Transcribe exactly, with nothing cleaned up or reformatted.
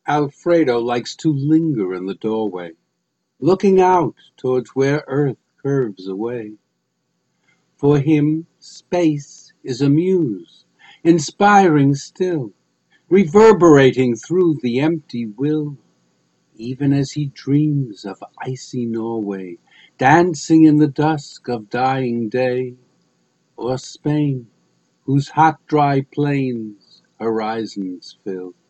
Alfredo likes to linger in the doorway, looking out towards where Earth curves away. For him space is a muse, inspiring still, reverberating through the empty will, even as he dreams of icy Norway, dancing in the dusk of dying day, or Spain, whose hot dry plains horizons fill.